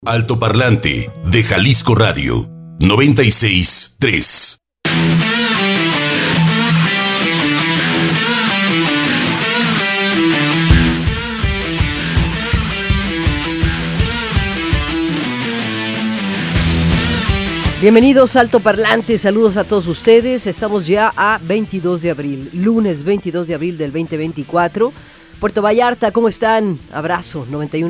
Altoparlante de Jalisco Radio 96.3. Bienvenidos a Altoparlante, saludos a todos ustedes. Estamos ya a 22 de abril, lunes 22 de abril del 2024. Puerto Vallarta, ¿cómo están? Abrazo,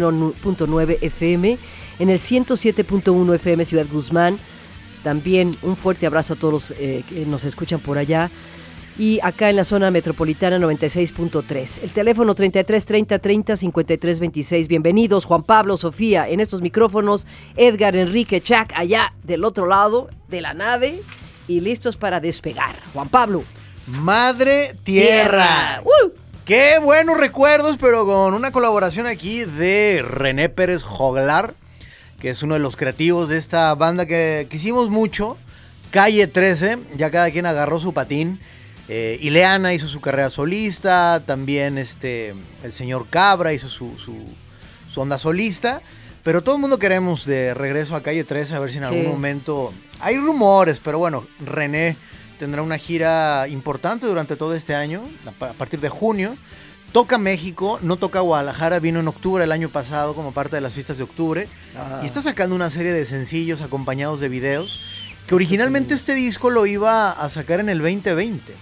91.9 FM, en el 107.1 FM Ciudad Guzmán. También un fuerte abrazo a todos los que nos escuchan por allá. Y acá en la zona metropolitana 96.3. El teléfono 33 30 30 53 26. Bienvenidos Juan Pablo, Sofía, en estos micrófonos, Edgar, Enrique, Chac, allá del otro lado de la nave y listos para despegar. Juan Pablo. Madre Tierra. Qué buenos recuerdos, pero con una colaboración aquí de René Pérez Joglar, que es uno de los creativos de esta banda que quisimos mucho, Calle 13. Ya cada quien agarró su patín. Ileana hizo su carrera solista, también el señor Cabra hizo su onda solista, pero todo el mundo queremos de regreso a Calle 13, a ver si en algún momento, hay rumores, pero bueno, René tendrá una gira importante durante todo este año, a partir de junio, toca México, no toca Guadalajara, vino en octubre el año pasado como parte de las fiestas de octubre, y está sacando una serie de sencillos acompañados de videos, que originalmente este disco lo iba a sacar en el 2020.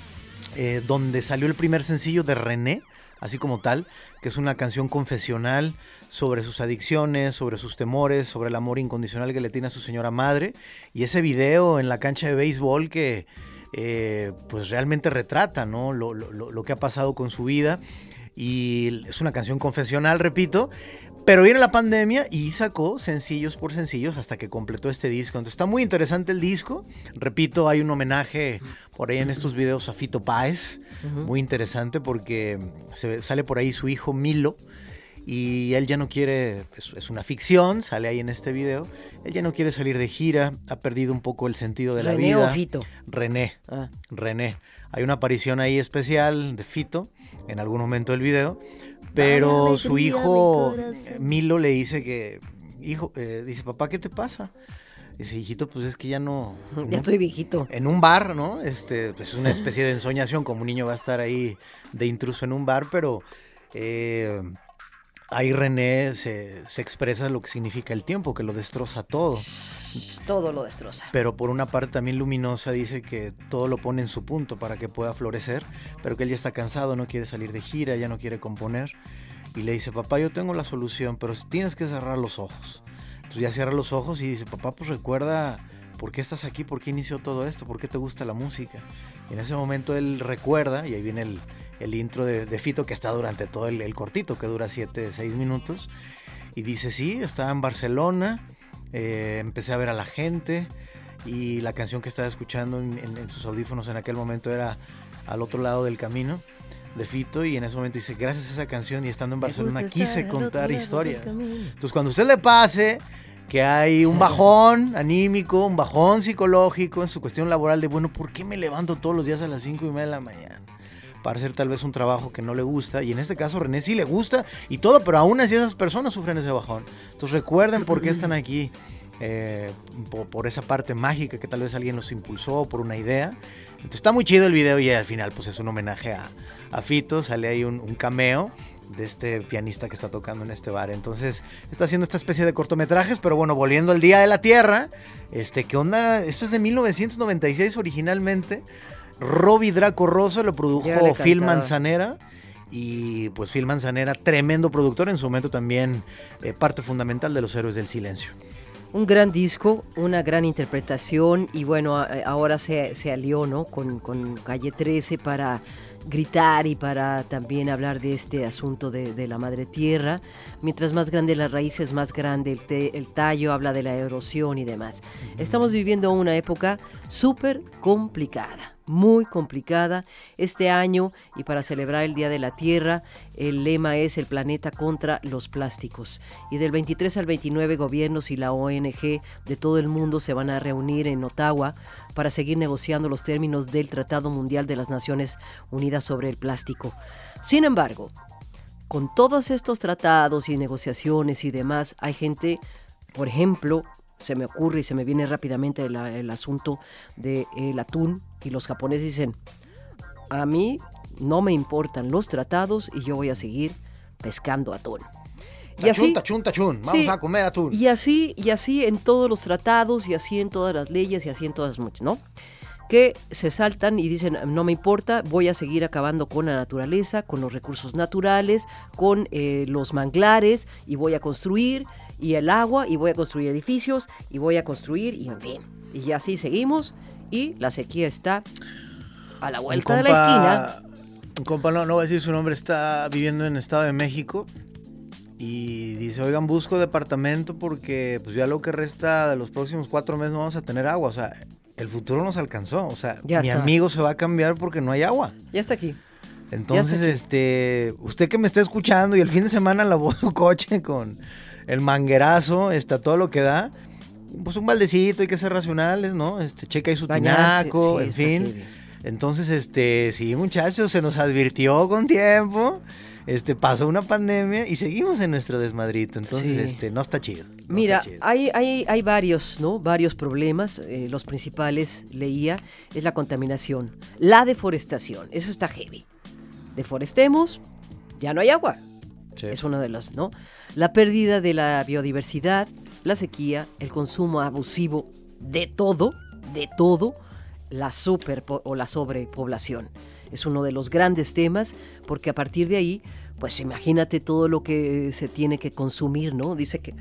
Donde salió el primer sencillo de René, así como tal, que es una canción confesional sobre sus adicciones, sobre sus temores, sobre el amor incondicional que le tiene a su señora madre, y ese video en la cancha de béisbol que pues realmente retrata, ¿no? lo que ha pasado con su vida, y es una canción confesional, repito. Pero viene la pandemia y sacó sencillos por sencillos hasta que completó este disco. Entonces está muy interesante el disco. Repito, hay un homenaje por ahí en estos videos a Fito Páez. Muy interesante porque sale por ahí su hijo Milo. Y él ya no quiere, es una ficción, sale ahí en este video. Él ya no quiere salir de gira, ha perdido un poco el sentido de la vida. ¿René o Fito? René. Hay una aparición ahí especial de Fito en algún momento del video. Pero su hijo Milo le dice que, dice, papá, ¿qué te pasa? Dice, hijito, pues es que ya no... Ya estoy viejito. En un bar, ¿no? Pues es una especie de ensoñación, como un niño va a estar ahí de intruso en un bar, pero ahí René se expresa lo que significa el tiempo, que lo destroza todo. Todo lo destroza. Pero por una parte también luminosa dice que todo lo pone en su punto para que pueda florecer, pero que él ya está cansado, no quiere salir de gira, ya no quiere componer. Y le dice, papá, yo tengo la solución, pero tienes que cerrar los ojos. Entonces ya cierra los ojos y dice, papá, pues recuerda por qué estás aquí, por qué inició todo esto, por qué te gusta la música. Y en ese momento él recuerda, y ahí viene el intro de Fito, que está durante todo el cortito, que dura 6 minutos. Y dice, sí, estaba en Barcelona, empecé a ver a la gente, y la canción que estaba escuchando en sus audífonos en aquel momento era Al otro lado del camino, de Fito, y en ese momento dice, gracias a esa canción y estando en Barcelona quise contar historias. Entonces cuando a usted le pase que hay un bajón anímico, un bajón psicológico en su cuestión laboral de, bueno, ¿por qué me levanto todos los días a las 5:30 de la mañana? Para hacer tal vez un trabajo que no le gusta, y en este caso René sí le gusta y todo, pero aún así esas personas sufren ese bajón. Entonces recuerden por qué están aquí, por esa parte mágica que tal vez alguien los impulsó, por una idea. Entonces está muy chido el video y al final pues es un homenaje a Fito, sale ahí un cameo de este pianista que está tocando en este bar. Entonces está haciendo esta especie de cortometrajes, pero bueno, volviendo al Día de la Tierra, ¿qué onda? Esto es de 1996 originalmente. Robbie Draco Rosa lo produjo Phil Manzanera, y pues Phil Manzanera, tremendo productor, en su momento también parte fundamental de Los Héroes del Silencio. Un gran disco, una gran interpretación, y bueno, ahora se alió, ¿no? con Calle 13 para gritar y para también hablar de este asunto de la madre tierra. Mientras más grande las raíces, más grande el tallo, habla de la erosión y demás. Estamos viviendo una época súper complicada. Muy complicada este año, y para celebrar el Día de la Tierra el lema es el planeta contra los plásticos, y del 23 al 29 gobiernos y la ONG de todo el mundo se van a reunir en Ottawa para seguir negociando los términos del Tratado Mundial de las Naciones Unidas sobre el Plástico. Sin embargo, con todos estos tratados y negociaciones y demás, hay gente Por ejemplo, se me ocurre y se me viene rápidamente el asunto del atún, y los japoneses dicen, a mí no me importan los tratados y yo voy a seguir pescando atún. Y así, tachún. Vamos sí, a comer atún. Y así en todos los tratados, y así en todas las leyes, y así en todas muchas, ¿no? Que se saltan y dicen, no me importa, voy a seguir acabando con la naturaleza, con los recursos naturales, con los manglares, y voy a construir, y el agua, y voy a construir edificios, y voy a construir, y en fin. Y así seguimos, y la sequía está a la vuelta de la esquina. Un compa, no voy a decir su nombre, está viviendo en el Estado de México y dice, oigan, busco departamento porque pues ya lo que resta de los próximos 4 meses no vamos a tener agua. O sea, el futuro nos alcanzó. O sea, ya mi está. amigo se va a cambiar porque no hay agua. Ya está aquí. Entonces, usted que me está escuchando y el fin de semana lavó su coche con el manguerazo, todo lo que da, pues un baldecito, hay que ser racionales, ¿no? Checa ahí su Bañarse, tinaco, sí, en está fin. heavy. Entonces, sí, muchachos, se nos advirtió con tiempo, pasó una pandemia y seguimos en nuestro desmadrito. Entonces, Sí. no está chido. Mira, está chido. hay varios, ¿no? Varios problemas. Los principales, leía, es la contaminación, la deforestación. Eso está heavy. Deforestemos, ya no hay agua. Sí. Es una de las, ¿no? La pérdida de la biodiversidad, la sequía, el consumo abusivo de todo, la la sobrepoblación. Es uno de los grandes temas, porque a partir de ahí, pues imagínate todo lo que se tiene que consumir, ¿no? Dice que...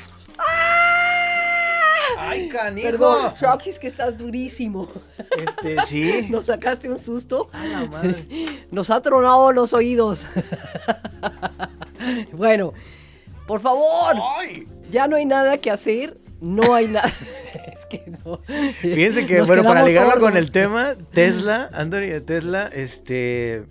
¡Ay, canijo! Perdón, Chucky, es que estás durísimo. Sí. ¿Nos sacaste un susto? A la madre. Nos ha tronado los oídos. Bueno, por favor, ¡Ay! ya no hay nada que hacer. No hay nada. Es que no. Fíjense que, Nos bueno, para quedamos ligarlo con sordos. el tema, Anthony de Tesla, de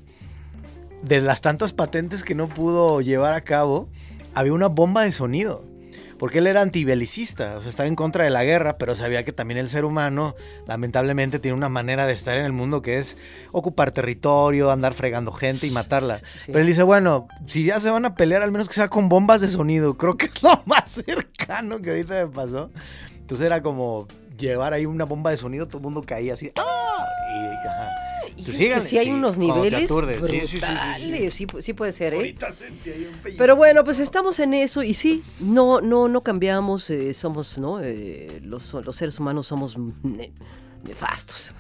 las tantas patentes que no pudo llevar a cabo, había una bomba de sonido. Porque él era antibelicista, o sea, estaba en contra de la guerra, pero sabía que también el ser humano, lamentablemente, tiene una manera de estar en el mundo que es ocupar territorio, andar fregando gente y matarla. Sí. Pero él dice, bueno, si ya se van a pelear, al menos que sea con bombas de sonido. Creo que es lo más cercano que ahorita me pasó. Entonces era como llevar ahí una bomba de sonido, todo el mundo caía así. ¡Ah! Y, ajá. Y Pues es que síganle, sí hay sí, unos cuando te niveles aturdes. brutales. Sí puede ser, ¿eh? Ahorita sentí ahí un pellizco. Pero bueno, pues estamos en eso y sí, no cambiamos, somos, ¿no? Los seres humanos somos nefastos.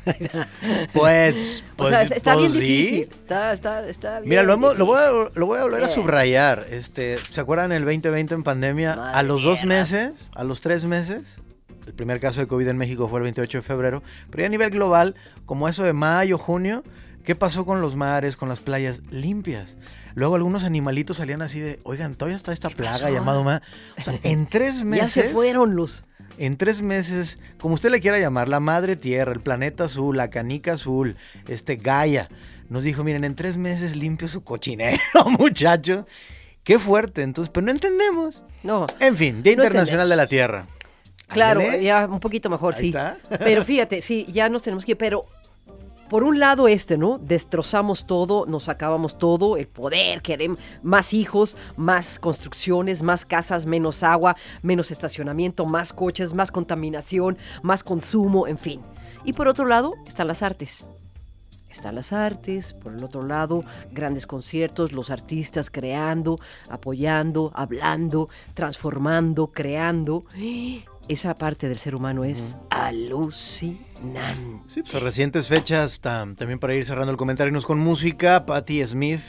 Pues, O sea, está bien sí. difícil. Está bien. Mira, lo voy difícil. a volver a subrayar. ¿Se acuerdan el 2020 en pandemia? Madre A los 2 mierda. meses, a los 3 meses, el primer caso de COVID en México fue el 28 de febrero, pero ya a nivel global, como eso de mayo, junio, ¿qué pasó con los mares, con las playas limpias? Luego algunos animalitos salían así de, oigan, todavía está esta plaga pasó? llamada ma. O sea, en 3 meses. Ya se fueron los... En 3 meses, como usted le quiera llamar, la madre tierra, el planeta azul, la canica azul, Gaia, nos dijo, miren, en 3 meses limpio su cochinero, muchachos. Qué fuerte, entonces, pero no entendemos. No, En fin, Día No Internacional de la Tierra. claro, Ándele. ya un poquito mejor, Ahí sí. está. Pero fíjate, sí, ya nos tenemos que ir, pero... Por un lado ¿no? Destrozamos todo, nos acabamos todo, el poder, queremos más hijos, más construcciones, más casas, menos agua, menos estacionamiento, más coches, más contaminación, más consumo, en fin. Y por otro lado están las artes. Están las artes, por el otro lado, grandes conciertos, los artistas creando, apoyando, hablando, transformando, creando. Esa parte del ser humano es alucinante. Sí, pues a recientes fechas, también para ir cerrando el comentario, con música, Patti Smith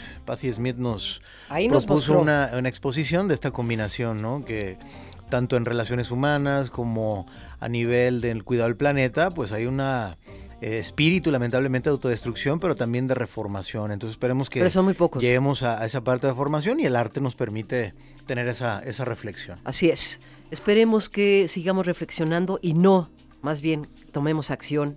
nos Ahí nos propuso mostró. una exposición de esta combinación, ¿no? Que tanto en relaciones humanas como a nivel del cuidado del planeta, pues hay una espíritu lamentablemente de autodestrucción, pero también de reformación. Entonces esperemos que Pero son muy pocos. lleguemos a esa parte de formación y el arte nos permite tener esa reflexión. Así es. Esperemos que sigamos reflexionando y no, más bien, tomemos acción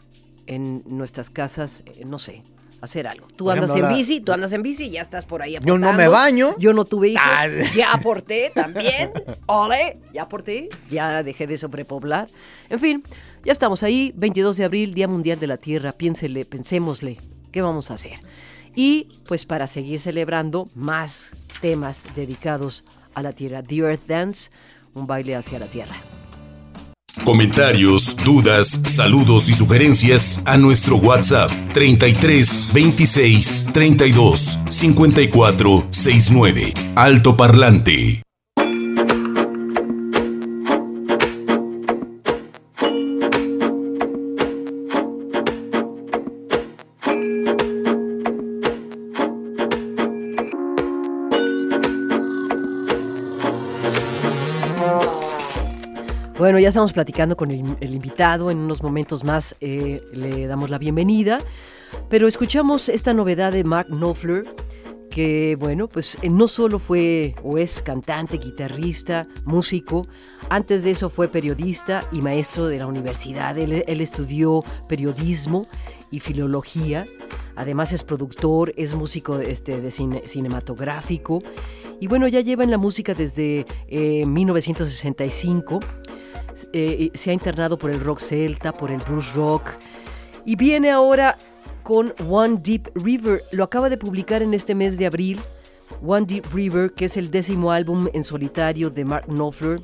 en nuestras casas, no sé, hacer algo. Tú Por andas ejemplo, tú andas en bici, ya estás por ahí Yo aportando. no me baño. Yo no tuve hijos, Ah. ya aporté también. ¡Ole! Ya aporté, ya dejé de sobrepoblar. En fin, ya estamos ahí, 22 de abril, Día Mundial de la Tierra. Pensémosle, ¿qué vamos a hacer? Y pues para seguir celebrando más temas dedicados a la Tierra. The Earth Dance, un baile hacia la tierra. Comentarios, dudas, saludos y sugerencias a nuestro WhatsApp 33 26 32 54 69. Alto Parlante. Bueno, ya estamos platicando con el invitado. En unos momentos más le damos la bienvenida. Pero escuchamos esta novedad de Mark Knopfler, que, bueno, pues no solo fue o es cantante, guitarrista, músico. Antes de eso fue periodista y maestro de la universidad. Él estudió periodismo y filología. Además es productor, es músico de cinematográfico. Y bueno, ya lleva en la música desde 1965. Se ha internado por el rock celta, por el blues rock, y viene ahora con One Deep River. Lo acaba de publicar en este mes de abril, One Deep River, que es el 10º álbum en solitario de Mark Knopfler,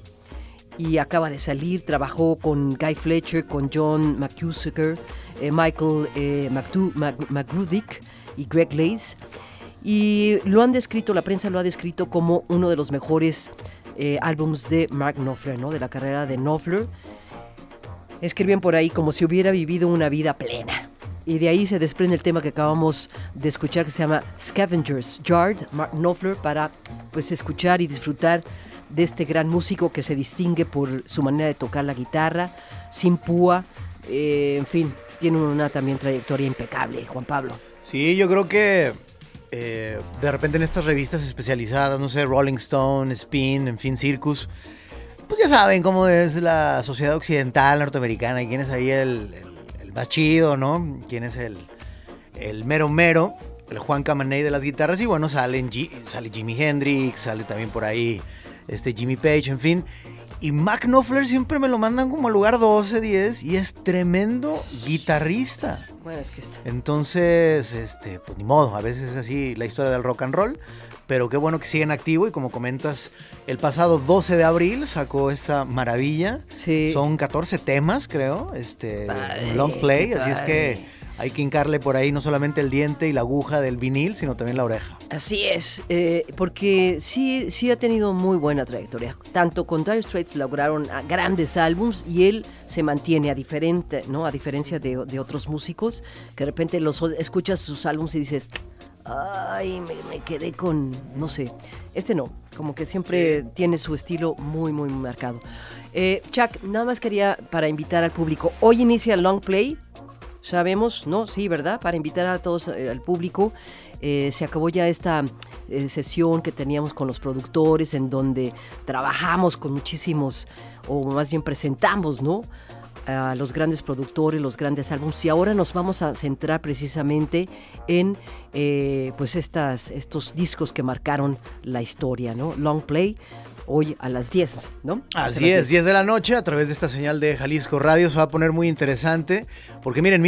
y acaba de salir. Trabajó con Guy Fletcher, con John McCusker, Michael McGrudick y Greg Lace, y la prensa lo ha descrito como uno de los mejores álbums de Mark Knopfler, ¿no? De la carrera de Knopfler. Escriben por ahí como si hubiera vivido una vida plena. Y de ahí se desprende el tema que acabamos de escuchar, que se llama Scavenger's Yard, Mark Knopfler, para pues escuchar y disfrutar de este gran músico que se distingue por su manera de tocar la guitarra, sin púa, en fin, tiene una también trayectoria impecable, Juan Pablo. Sí, yo creo que de repente en estas revistas especializadas, no sé, Rolling Stone, Spin, en fin, Circus, pues ya saben cómo es la sociedad occidental norteamericana y quién es ahí el más chido, ¿no? Quién es el mero mero, el Juan Camaney de las guitarras. Y bueno, sale Jimi Hendrix, sale también por ahí Jimmy Page, en fin. Y Mark Knopfler siempre me lo mandan como al lugar 12, 10, y es tremendo guitarrista. Bueno, es que Entonces, pues ni modo, a veces es así la historia del rock and roll, pero qué bueno que sigue en activo. Y como comentas, el pasado 12 de abril sacó esta maravilla. Sí. Son 14 temas, creo, un long play, así es que hay que hincarle por ahí no solamente el diente y la aguja del vinil, sino también la oreja. Así es, porque sí ha tenido muy buena trayectoria. Tanto con Dire Straits lograron grandes álbums y él se mantiene ¿no? A diferencia de otros músicos, que de repente escuchas sus álbumes y dices, ay, me quedé con, no sé, no, como que siempre tiene su estilo muy, muy marcado. Chuck, nada más quería para invitar al público, hoy inicia el long play. Sabemos, ¿no? Sí, ¿verdad? Para invitar a todos, al público. Se acabó ya esta sesión que teníamos con los productores, en donde trabajamos con muchísimos, o más bien presentamos, ¿no? A los grandes productores, los grandes álbumes. Y ahora nos vamos a centrar precisamente en pues estos discos que marcaron la historia, ¿no? Long play. Hoy a las 10, ¿no? Así es, 10 de la noche, a través de esta señal de Jalisco Radio. Se va a poner muy interesante, porque miren, en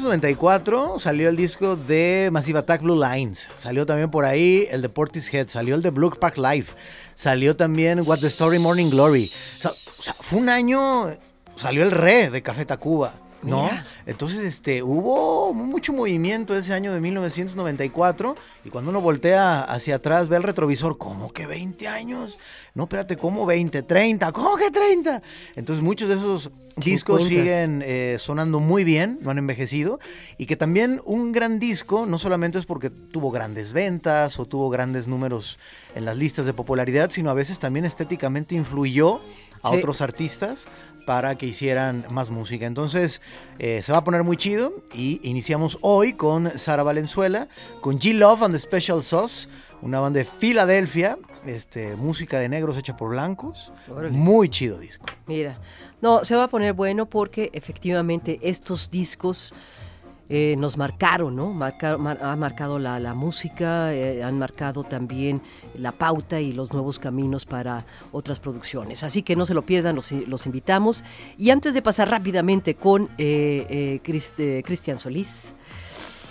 1994 salió el disco de Massive Attack, Blue Lines. Salió también por ahí el de Portishead, salió el de Blue Park Live, salió también What's the Story, Morning Glory. O sea, fue un año, salió el Re de Café Tacuba, ¿no? Mira. Entonces, hubo mucho movimiento ese año de 1994, y cuando uno voltea hacia atrás, ve el retrovisor, ¿cómo que 20 años? No, espérate, ¿cómo 20? 30, ¿cómo que 30? Entonces muchos de esos discos siguen sonando muy bien, no han envejecido, y que también un gran disco no solamente es porque tuvo grandes ventas o tuvo grandes números en las listas de popularidad, sino a veces también estéticamente influyó a otros artistas para que hicieran más música. Entonces se va a poner muy chido, y iniciamos hoy con Sara Valenzuela, con G-Love and the Special Sauce, una banda de Filadelfia, música de negros hecha por blancos. Órale. Muy chido disco. Mira, no, se va a poner bueno porque efectivamente estos discos nos marcaron, ¿no? Ha marcado la música, han marcado también la pauta y los nuevos caminos para otras producciones. Así que no se lo pierdan, los invitamos. Y antes de pasar rápidamente con Cristian Solís,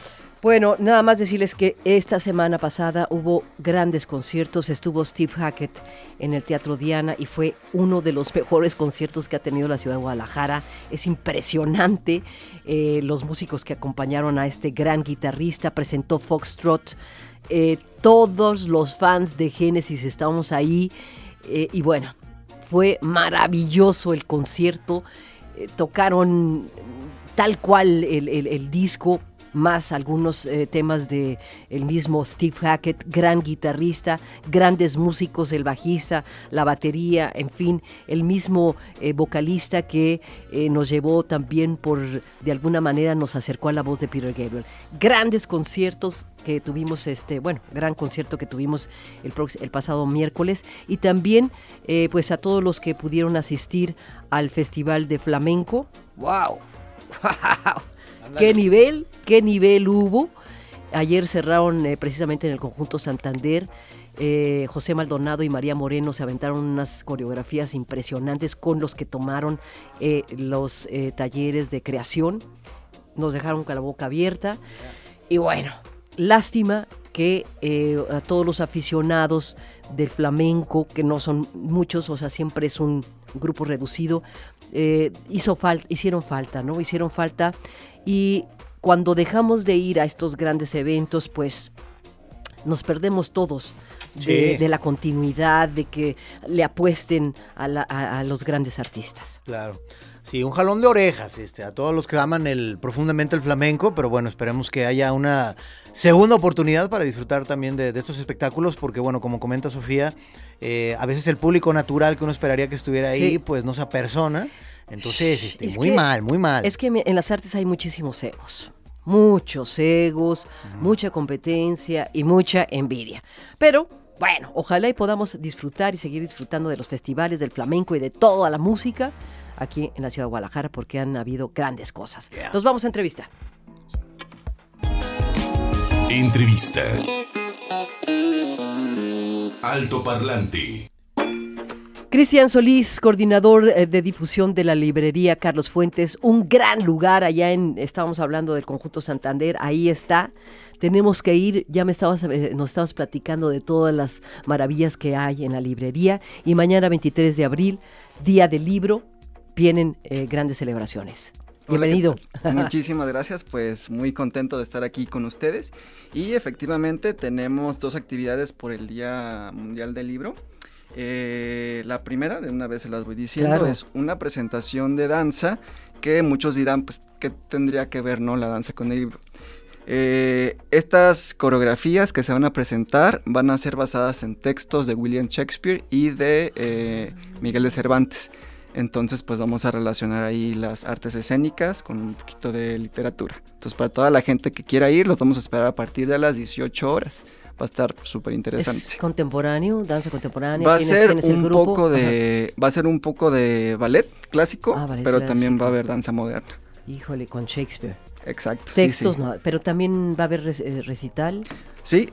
Bueno, nada más decirles que esta semana pasada hubo grandes conciertos. Estuvo Steve Hackett en el Teatro Diana y fue uno de los mejores conciertos que ha tenido la ciudad de Guadalajara. Es impresionante los músicos que acompañaron a este gran guitarrista. Presentó Foxtrot. Todos los fans de Génesis estábamos ahí y bueno, fue maravilloso el concierto. Tocaron tal cual el disco, más algunos temas de el mismo Steve Hackett, gran guitarrista, grandes músicos, el bajista, la batería, en fin, el mismo vocalista que nos llevó también de alguna manera nos acercó a la voz de Peter Gabriel. Grandes conciertos que tuvimos, gran concierto que tuvimos el pasado miércoles, y también pues a todos los que pudieron asistir al Festival de Flamenco. ¡Wow! ¡Wow! ¿Qué nivel hubo? Ayer cerraron precisamente en el Conjunto Santander. José Maldonado y María Moreno se aventaron unas coreografías impresionantes con los que tomaron los talleres de creación. Nos dejaron con la boca abierta. Y bueno, lástima que a todos los aficionados del flamenco, que no son muchos, o sea, siempre es un grupo reducido, hicieron falta, ¿no? Hicieron falta. Y cuando dejamos de ir a estos grandes eventos, pues nos perdemos todos de la continuidad, de que le apuesten a los grandes artistas. Claro. Sí, un jalón de orejas a todos los que aman profundamente el flamenco, pero bueno, esperemos que haya una segunda oportunidad para disfrutar también de estos espectáculos, porque bueno, como comenta Sofía, a veces el público natural que uno esperaría que estuviera ahí, pues no se apersona. Entonces, muy mal. Es que en las artes hay muchísimos egos, mucha competencia y mucha envidia. Pero, bueno, ojalá y podamos disfrutar y seguir disfrutando de los festivales, del flamenco y de toda la música aquí en la ciudad de Guadalajara, porque han habido grandes cosas. Nos vamos a entrevista. Entrevista. Alto Parlante. Cristian Solís, coordinador de difusión de la librería Carlos Fuentes, un gran lugar allá estábamos hablando del Conjunto Santander, ahí está, tenemos que ir, ya nos estabas platicando de todas las maravillas que hay en la librería, y mañana 23 de abril, Día del Libro, vienen grandes celebraciones. Bienvenido. Muchísimas gracias, pues muy contento de estar aquí con ustedes, y efectivamente tenemos 2 actividades por el Día Mundial del Libro. La primera, de una vez se las voy diciendo, claro, es una presentación de danza que muchos dirán, pues, ¿qué tendría que ver, no, la danza con el libro? Estas coreografías que se van a presentar van a ser basadas en textos de William Shakespeare y de Miguel de Cervantes. Entonces, pues vamos a relacionar ahí las artes escénicas con un poquito de literatura. Entonces, para toda la gente que quiera ir, los vamos a esperar a partir de las 18 horas. Va a estar súper interesante. ¿Es contemporáneo? ¿Danza contemporánea? Va a ser un poco de ballet clásico, ballet pero clásico. También va a haber danza moderna. Híjole, con Shakespeare. Exacto. Textos, sí. No, pero también va a haber recital. Sí,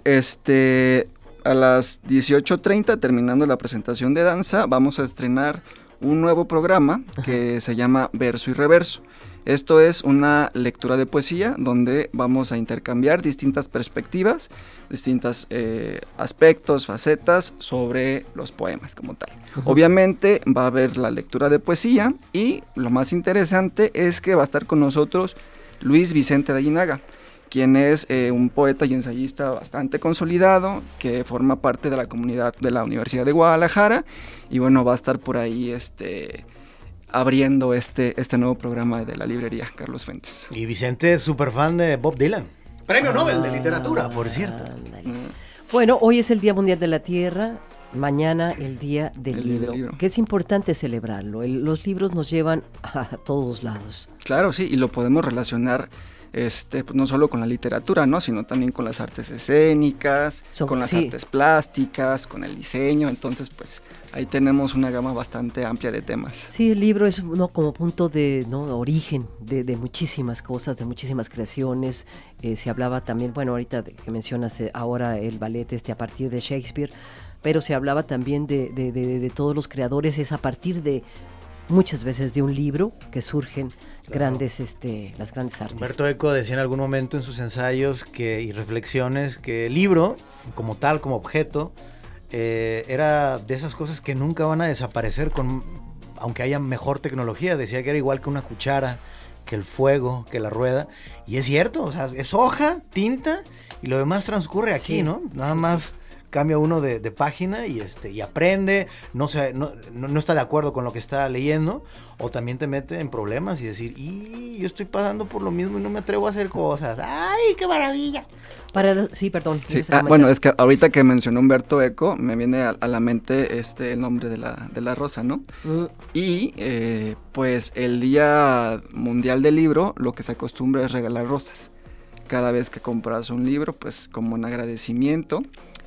a las 18:30, terminando la presentación de danza, vamos a estrenar un nuevo programa que se llama Verso y Reverso. Esto es una lectura de poesía donde vamos a intercambiar distintas perspectivas, distintos aspectos, facetas sobre los poemas como tal. Obviamente va a haber la lectura de poesía, y lo más interesante es que va a estar con nosotros Luis Vicente de Aguinaga, quien es un poeta y ensayista bastante consolidado, que forma parte de la comunidad de la Universidad de Guadalajara, y bueno, va a estar por ahí abriendo este nuevo programa de la librería Carlos Fuentes. Y Vicente es súper fan de Bob Dylan. Premio Nobel de Literatura, por cierto. Bueno, hoy es el Día Mundial de la Tierra, mañana el Día del Libro, que es importante celebrarlo. Los libros nos llevan a todos lados. Claro, sí, y lo podemos relacionar no solo con la literatura, ¿no?, sino también con las artes escénicas, con las artes plásticas, con el diseño. Entonces, pues ahí tenemos una gama bastante amplia de temas. Sí, el libro es como punto de origen de muchísimas cosas, de muchísimas creaciones. Se hablaba también, bueno, ahorita que mencionas ahora el ballet a partir de Shakespeare, pero se hablaba también de todos los creadores, es a partir de muchas veces de un libro que surgen grandes, las grandes artes. Humberto Eco decía en algún momento en sus ensayos y reflexiones que el libro, como tal, como objeto, era de esas cosas que nunca van a desaparecer aunque haya mejor tecnología. Decía que era igual que una cuchara, que el fuego, que la rueda. Y es cierto, o sea, es hoja, tinta y lo demás transcurre aquí, ¿no? Nada más cambia uno de página y aprende, no está de acuerdo con lo que está leyendo, o también te mete en problemas y decir, yo estoy pasando por lo mismo y no me atrevo a hacer cosas. ¡Ay, qué maravilla! Sí, perdón. Sí. Bueno, es que ahorita que mencionó Humberto Eco, me viene a la mente el nombre de la rosa, ¿no? Y pues el Día Mundial del Libro, lo que se acostumbra es regalar rosas. Cada vez que compras un libro, pues como un agradecimiento,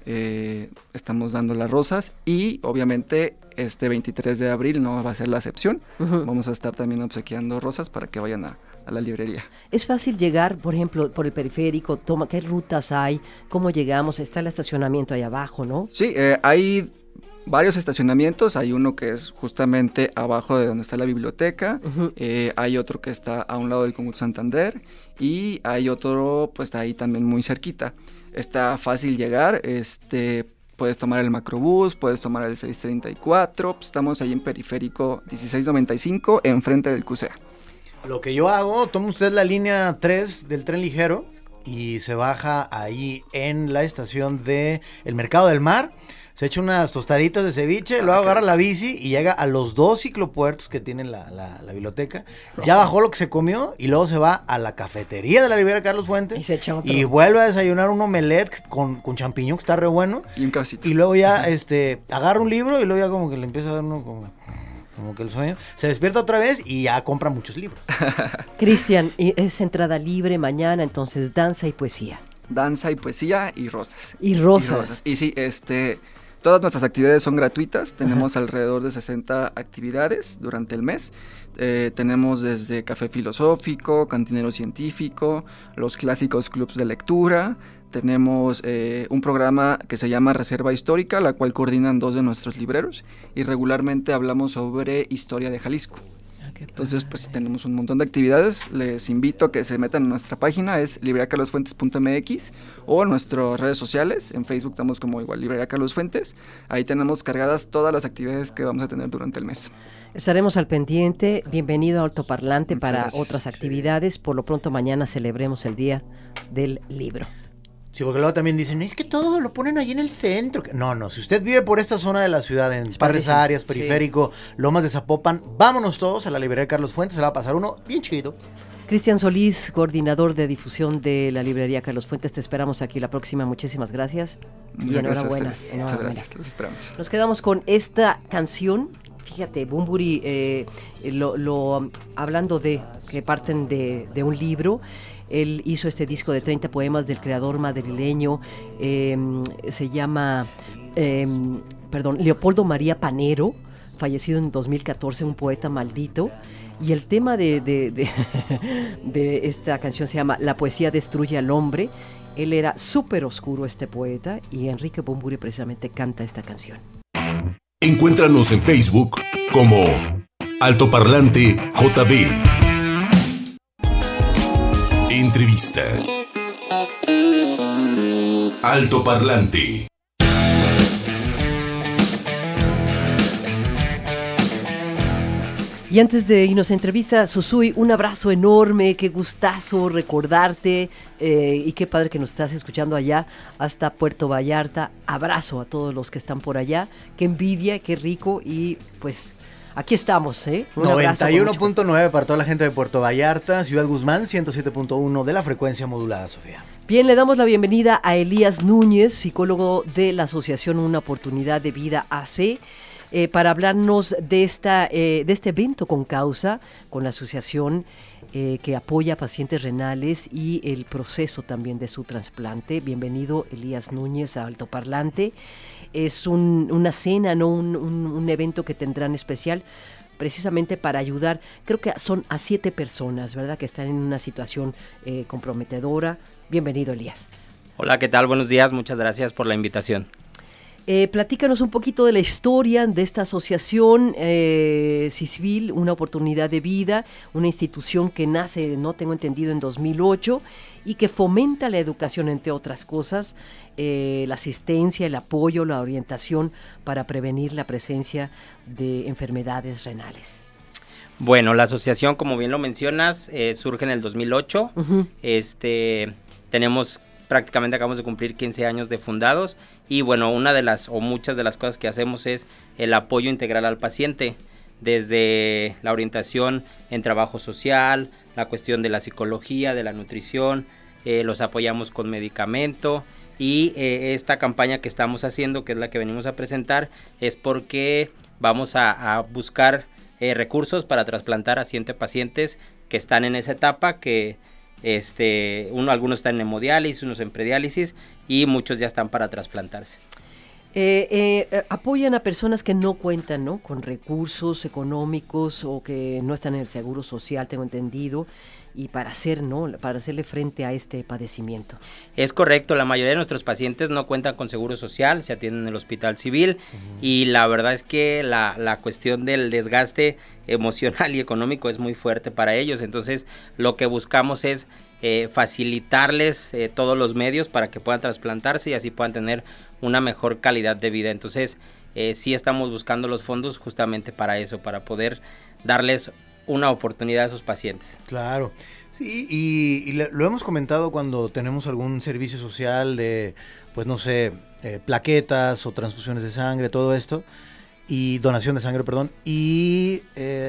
estamos dando las rosas, y obviamente este 23 de abril no va a ser la excepción. Vamos a estar también obsequiando rosas para que vayan a la librería. ¿Es fácil llegar, por ejemplo, por el periférico? ¿Qué rutas hay? ¿Cómo llegamos? Está el estacionamiento ahí abajo, ¿no? Sí, hay varios estacionamientos. Hay uno que es justamente abajo de donde está la biblioteca. Hay otro que está a un lado del Conjunto Santander, y hay otro pues ahí también muy cerquita. Está fácil llegar, puedes tomar el macrobús, puedes tomar el 634, pues estamos ahí en Periférico 1695, enfrente del CUSEA. Lo que yo hago, toma usted la línea 3 del tren ligero y se baja ahí en la estación de el Mercado del Mar, se echa unas tostaditas de ceviche, luego agarra la bici y llega a los 2 ciclopuertos que tienen la biblioteca. Ya bajó lo que se comió y luego se va a la cafetería de la librería Carlos Fuentes y se echa otro. Y vuelve a desayunar un omelette con champiñón que está re bueno. Y un cafecito. Y luego ya agarra un libro y luego ya como que le empieza a dar uno como que el sueño. Se despierta otra vez y ya compra muchos libros. Cristian, es entrada libre mañana, entonces danza y poesía. Danza y poesía y rosas. Y rosas. Y sí, todas nuestras actividades son gratuitas. Tenemos alrededor de 60 actividades durante el mes. Tenemos desde café filosófico, cantinero científico, los clásicos clubs de lectura. Tenemos un programa que se llama Reserva Histórica, la cual coordinan 2 de nuestros libreros, y regularmente hablamos sobre historia de Jalisco. Entonces, pues tenemos un montón de actividades. Les invito a que se metan en nuestra página, es libreriacarlosfuentes.mx, o en nuestras redes sociales. En Facebook estamos como igual Librería Carlos Fuentes. Ahí tenemos cargadas todas las actividades que vamos a tener durante el mes. Estaremos al pendiente. Bienvenido a Altoparlante. Muchas para gracias. Otras actividades. Por lo pronto mañana celebremos el Día del Libro. Sí, porque luego también dicen, es que todo lo ponen ahí en el centro. No, si usted vive por esta zona de la ciudad, en Parres Arias, Periférico, Lomas de Zapopan, vámonos todos a la librería Carlos Fuentes, se la va a pasar uno bien chido. Cristian Solís, coordinador de difusión de la librería Carlos Fuentes, te esperamos aquí la próxima. Muchísimas gracias. Muchas enhorabuena. gracias a ustedes. Muchas gracias, los esperamos. Nos quedamos con esta canción. Fíjate, Bunbury, hablando de que parten de un libro. Él hizo este disco de 30 poemas del creador madrileño, se llama, Leopoldo María Panero, fallecido en 2014, un poeta maldito. Y el tema de esta canción se llama La poesía destruye al hombre. Él era súper oscuro, este poeta, y Enrique Bunbury precisamente canta esta canción. Encuéntranos en Facebook como Altoparlante JB. Entrevista. Altoparlante. Y antes de irnos a entrevista, Susui, un abrazo enorme, qué gustazo recordarte, y qué padre que nos estás escuchando allá hasta Puerto Vallarta. Abrazo a todos los que están por allá, qué envidia, qué rico, y pues aquí estamos, ¿eh? 91.9 para toda la gente de Puerto Vallarta, Ciudad Guzmán, 107.1 de la frecuencia modulada, Sofía. Bien, le damos la bienvenida a Elías Núñez, psicólogo de la Asociación Una Oportunidad de Vida AC, para hablarnos de este evento con causa, con la asociación que apoya a pacientes renales y el proceso también de su trasplante. Bienvenido, Elías Núñez, a Altoparlante. Es una cena, ¿no? un evento que tendrán especial precisamente para ayudar, creo que son a 7 personas, ¿verdad?, que están en una situación comprometedora. Bienvenido, Elías. Hola, ¿qué tal? Buenos días, muchas gracias por la invitación. Platícanos un poquito de la historia de esta asociación CISVIL, Una Oportunidad de Vida, una institución que nace, no tengo entendido, en 2008 y que fomenta la educación, entre otras cosas, la asistencia, el apoyo, la orientación para prevenir la presencia de enfermedades renales. Bueno, la asociación, como bien lo mencionas, surge en el 2008. Uh-huh. Acabamos de cumplir 15 años de fundados y bueno, muchas de las cosas que hacemos es el apoyo integral al paciente, desde la orientación en trabajo social, la cuestión de la psicología, de la nutrición, los apoyamos con medicamento y esta campaña que estamos haciendo, que es la que venimos a presentar, es porque vamos a buscar recursos para trasplantar a 100 pacientes que están en esa etapa, que algunos están en hemodiálisis, unos en prediálisis y muchos ya están para trasplantarse. Apoyan a personas que no cuentan, ¿no?, con recursos económicos o que no están en el seguro social, tengo entendido, y para hacerle frente a este padecimiento. Es correcto, la mayoría de nuestros pacientes no cuentan con seguro social, se atienden en el hospital civil. Uh-huh. Y la verdad es que la cuestión del desgaste emocional y económico es muy fuerte para ellos, entonces lo que buscamos es facilitarles todos los medios para que puedan trasplantarse y así puedan tener una mejor calidad de vida. Entonces sí estamos buscando los fondos justamente para eso, para poder darles una oportunidad a esos pacientes. Claro, sí, y lo hemos comentado cuando tenemos algún servicio social de, pues no sé, plaquetas o transfusiones de sangre, todo esto, y donación de sangre, perdón, y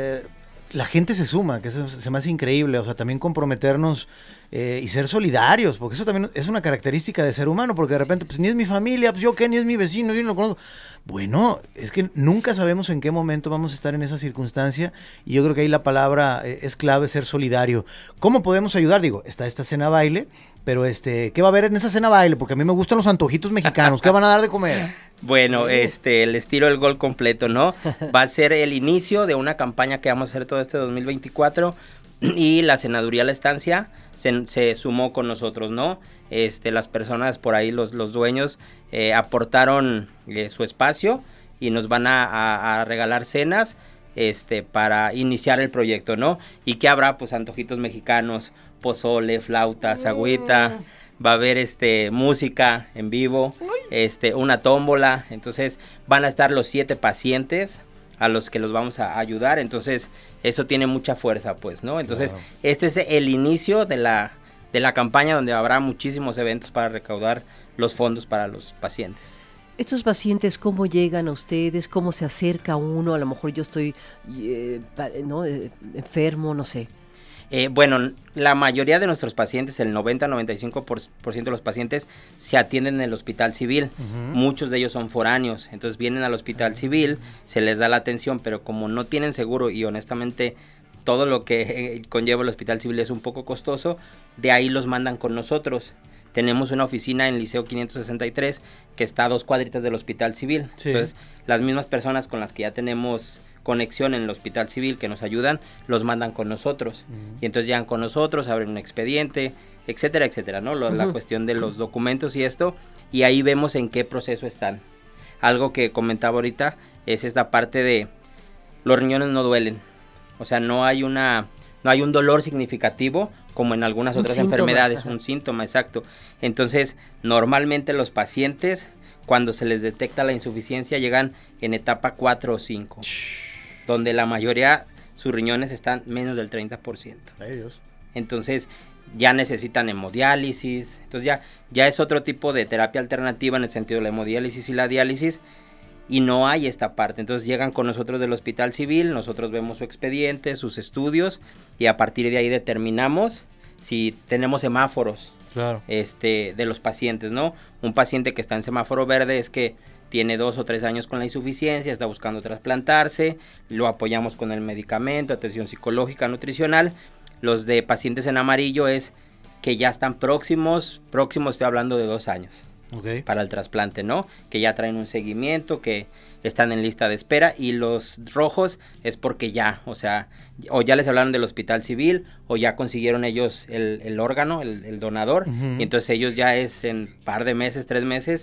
la gente se suma, que eso se me hace increíble, o sea, también comprometernos y ser solidarios, porque eso también es una característica de ser humano, porque de repente, pues ni es mi familia, pues yo qué, ni es mi vecino, yo no lo conozco. Bueno, es que nunca sabemos en qué momento vamos a estar en esa circunstancia, y yo creo que ahí la palabra es clave, ser solidario. ¿Cómo podemos ayudar? Digo, está esta cena baile, pero ¿qué va a haber en esa cena baile? Porque a mí me gustan los antojitos mexicanos, ¿qué van a dar de comer? Bueno, les tiro el gol completo, ¿no? Va a ser el inicio de una campaña que vamos a hacer todo este 2024 y la Senaduría La Estancia se sumó con nosotros, ¿no? Las personas por ahí, los dueños, aportaron su espacio y nos van a regalar cenas para iniciar el proyecto, ¿no? Y que habrá, pues, antojitos mexicanos, pozole, flautas, agüita, va a haber música en vivo, una tómbola. Entonces van a estar los 7 pacientes a los que los vamos a ayudar, entonces eso tiene mucha fuerza, pues, ¿no? Entonces, claro, este es el inicio de la campaña, donde habrá muchísimos eventos para recaudar los fondos para los pacientes. Estos pacientes, ¿cómo llegan a ustedes? ¿Cómo se acerca uno? A lo mejor yo estoy enfermo, no sé. Bueno, la mayoría de nuestros pacientes, el 90-95% de los pacientes se atienden en el hospital civil. Uh-huh. Muchos de ellos son foráneos, entonces vienen al hospital civil, se les da la atención, pero como no tienen seguro y honestamente todo lo que conlleva el hospital civil es un poco costoso, de ahí los mandan con nosotros. Tenemos una oficina en Liceo 563 que está a 2 cuadritas del hospital civil. Sí. Entonces, las mismas personas con las que ya tenemos conexión en el hospital civil que nos ayudan, los mandan con nosotros. Y entonces llegan con nosotros, abren un expediente, etcétera, etcétera, ¿no? La cuestión de los documentos y esto, y ahí vemos en qué proceso están. Algo que comentaba ahorita es esta parte de los riñones no duelen. O sea, no hay un dolor significativo como en algunas otras enfermedades, un síntoma, exacto. Entonces, normalmente los pacientes, cuando se les detecta la insuficiencia, llegan en etapa 4 o 5, donde la mayoría, sus riñones están menos del 30%. Ay, Dios. Entonces, ya necesitan hemodiálisis. Entonces, ya es otro tipo de terapia alternativa en el sentido de la hemodiálisis y la diálisis, y no hay esta parte. Entonces, llegan con nosotros del hospital civil, nosotros vemos su expediente, sus estudios, y a partir de ahí determinamos si tenemos semáforos. Claro. De los pacientes, ¿no? Un paciente que está en semáforo verde es que tiene 2 o 3 años con la insuficiencia, está buscando trasplantarse, lo apoyamos con el medicamento, atención psicológica, nutricional. Los de pacientes en amarillo es que ya están próximos, estoy hablando de 2 años. Okay. Para el trasplante, ¿no? Que ya traen un seguimiento, que están en lista de espera, y los rojos es porque ya, o sea, o ya les hablaron del hospital civil, o ya consiguieron ellos el órgano, el donador, y entonces ellos ya es en par de meses, 3 meses,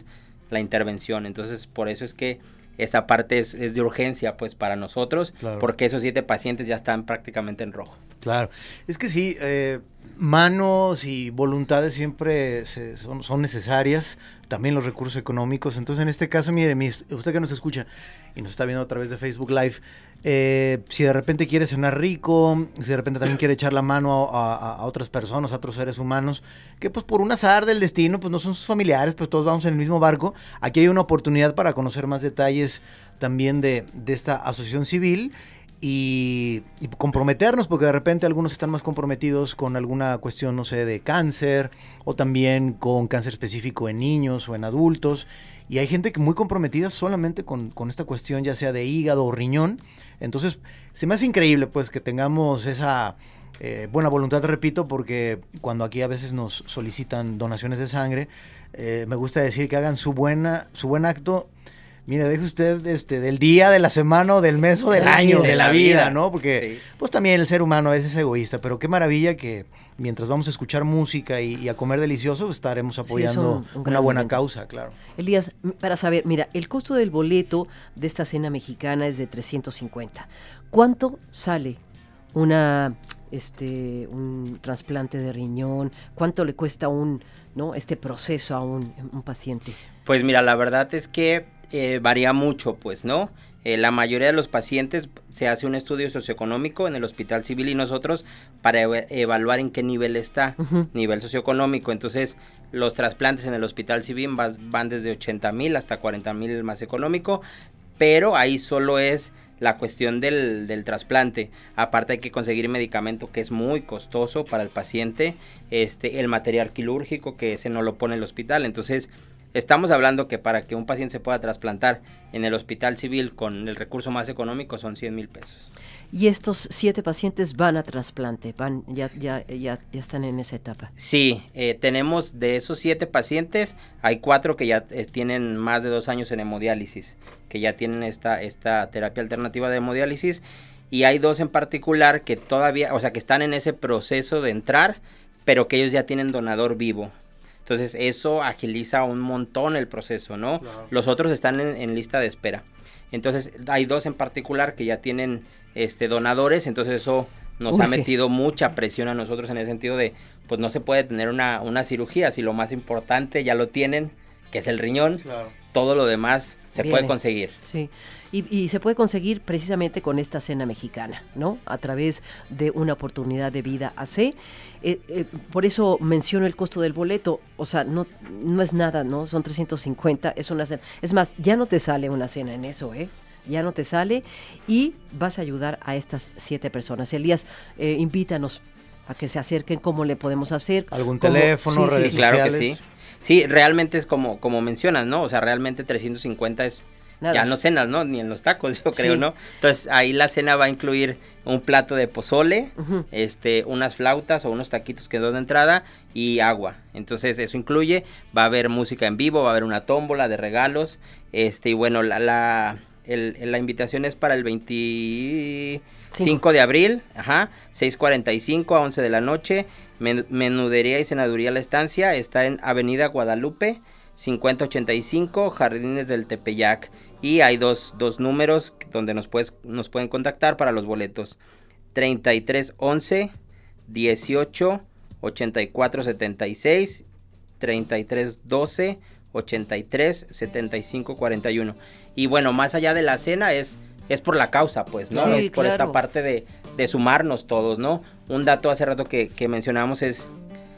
la intervención. Entonces, por eso es que esta parte es de urgencia, pues, para nosotros, claro, porque esos 7 pacientes ya están prácticamente en rojo. Claro, es que sí, manos y voluntades siempre son necesarias, también los recursos económicos. Entonces, en este caso, mire, usted que nos escucha y nos está viendo a través de Facebook Live, si de repente quiere cenar rico, si de repente también quiere echar la mano a otras personas, a otros seres humanos, que pues por un azar del destino, pues no son sus familiares, pues todos vamos en el mismo barco, aquí hay una oportunidad para conocer más detalles también de esta asociación civil y comprometernos, porque de repente algunos están más comprometidos con alguna cuestión, no sé, de cáncer, o también con cáncer específico en niños o en adultos, y hay gente que muy comprometida solamente con esta cuestión, ya sea de hígado o riñón. Entonces, se me hace increíble pues que tengamos esa buena voluntad, repito, porque cuando aquí a veces nos solicitan donaciones de sangre, me gusta decir que hagan su buen acto. Mire, deje usted del día, de la semana, o del mes, o del año, de la vida, ¿no? Porque pues también el ser humano a veces es egoísta, pero qué maravilla que mientras vamos a escuchar música y a comer delicioso, estaremos apoyando una buena causa, claro. Elías, para saber, mira, el costo del boleto de esta cena mexicana es de 350. ¿Cuánto sale un trasplante de riñón? ¿Cuánto le cuesta este proceso a un paciente? Pues mira, la verdad es que varía mucho, pues, ¿no? La mayoría de los pacientes se hace un estudio socioeconómico en el Hospital Civil y nosotros para evaluar en qué nivel está, nivel socioeconómico. Entonces, los trasplantes en el Hospital Civil van desde 80,000 hasta 40,000 más económico, pero ahí solo es la cuestión del trasplante. Aparte hay que conseguir medicamento que es muy costoso para el paciente, el material quirúrgico que ese no lo pone el hospital. Entonces, estamos hablando que para que un paciente se pueda trasplantar en el Hospital Civil con el recurso más económico son 100,000 pesos. ¿Y estos 7 pacientes van a trasplante? Ya están en esa etapa. Sí, tenemos de esos 7 pacientes, hay 4 que ya tienen más de 2 años en hemodiálisis, que ya tienen esta terapia alternativa de hemodiálisis, y hay 2 en particular que todavía, o sea, que están en ese proceso de entrar, pero que ellos ya tienen donador vivo. Entonces eso agiliza un montón el proceso, ¿no? Claro. Los otros están en lista de espera. Entonces hay 2 en particular que ya tienen donadores, entonces eso nos ha metido mucha presión a nosotros en el sentido de, pues no se puede tener una cirugía si lo más importante ya lo tienen, que es el riñón. Claro. Todo lo demás se puede conseguir. Sí, y se puede conseguir precisamente con esta cena mexicana, ¿no? A través de una oportunidad de vida AC. Por eso menciono el costo del boleto, o sea, no es nada, ¿no? Son 350, es una cena. Es más, ya no te sale una cena en eso, ya no te sale, y vas a ayudar a estas 7 personas. Elías, invítanos a que se acerquen, cómo le podemos hacer. ¿Algún teléfono, redes sociales? Claro que sí. Sí, realmente es como mencionas, ¿no? O sea, realmente 350 es nada. Ya no cenas, ¿no? Ni en los tacos, yo creo, ¿no? Entonces, ahí la cena va a incluir un plato de pozole, unas flautas o unos taquitos que dos de entrada y agua. Entonces, eso incluye, va a haber música en vivo, va a haber una tómbola de regalos, y bueno, la invitación es para el 25 de abril, 6:45 a 11 de la noche, menudería y cenaduría La Estancia, está en Avenida Guadalupe, 5085, Jardines del Tepeyac, y hay dos números donde nos pueden contactar para los boletos, 3311 18 84 76, 3312 83 75 41. Y bueno, más allá de la cena es por la causa, pues, ¿no? Sí, es por esta parte de sumarnos todos, ¿no? Un dato hace rato que mencionamos es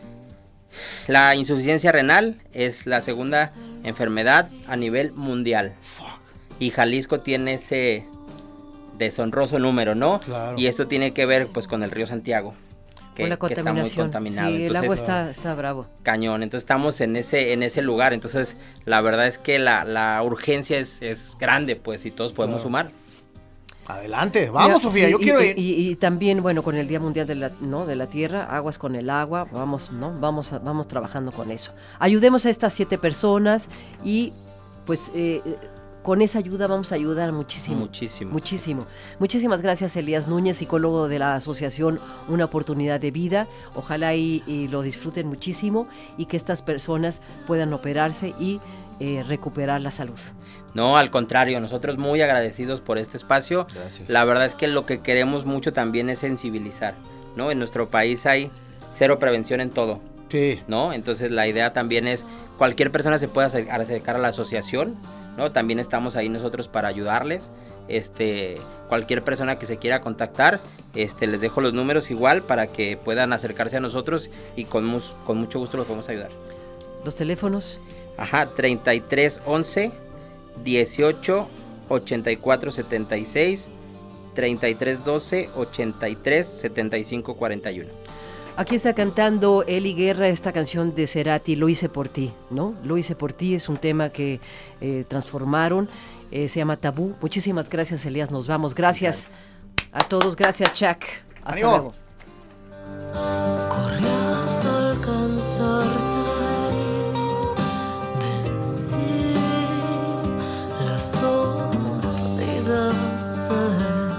la insuficiencia renal es la segunda enfermedad a nivel mundial. Y Jalisco tiene ese deshonroso número, ¿no? Claro. Y esto tiene que ver pues con el río Santiago, que está muy contaminado. Sí, entonces, el agua está bravo. Cañón, entonces estamos en ese lugar, entonces la verdad es que la urgencia es grande, pues, y todos podemos sumar. Adelante, vamos, Sofía, sí, yo quiero ir. Y también, bueno, con el Día Mundial de la Tierra, aguas con el agua, vamos trabajando con eso. Ayudemos a estas 7 personas y pues con esa ayuda vamos a ayudar muchísimo. Muchísimas gracias, Elías Núñez, psicólogo de la asociación Una Oportunidad de Vida. Ojalá y lo disfruten muchísimo y que estas personas puedan operarse y recuperar la salud. No, al contrario, nosotros muy agradecidos por este espacio. Gracias. La verdad es que lo que queremos mucho también es sensibilizar, ¿no? En nuestro país hay cero prevención en todo, Sí. ¿no? Entonces la idea también es, cualquier persona se puede acercar a la asociación, ¿no? También estamos ahí nosotros para ayudarles. Cualquier persona que se quiera contactar, les dejo los números igual para que puedan acercarse a nosotros y con mucho gusto los podemos ayudar. ¿Los teléfonos? Ajá, 33 11 18 84 76, 33 12 83 75 41. Aquí está cantando Eli Guerra esta canción de Cerati, Lo hice por ti, ¿no? Lo hice por ti es un tema que transformaron, se llama Tabú. Muchísimas gracias, Elías, nos vamos. Gracias a todos, gracias, Chuck. Hasta ¡Ánimo! luego. Corrí hasta alcanzarte, vencí la sordida sed.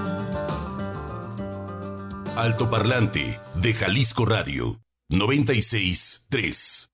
Altoparlante de Jalisco Radio 96.3.